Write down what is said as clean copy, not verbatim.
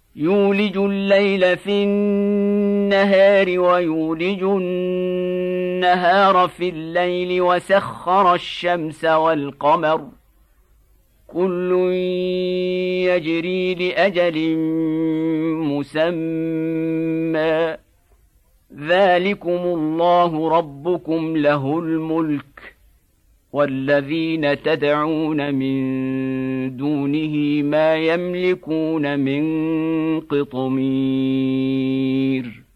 يولج الليل في النهار ويولج النهار في الليل وسخر الشمس والقمر كل يجري لأجل مسمى ذلكم الله ربكم له الملك والذين تدعون من دونه ما يملكون من قطمير